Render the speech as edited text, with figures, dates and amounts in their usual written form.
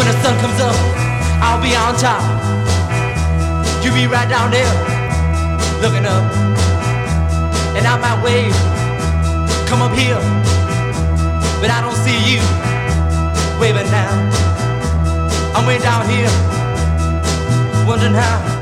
When the sun comes up, I'll be on top. You be right down there, looking up. And I might wave, come up here, but I don't see you waving now. I'm way down here, wondering how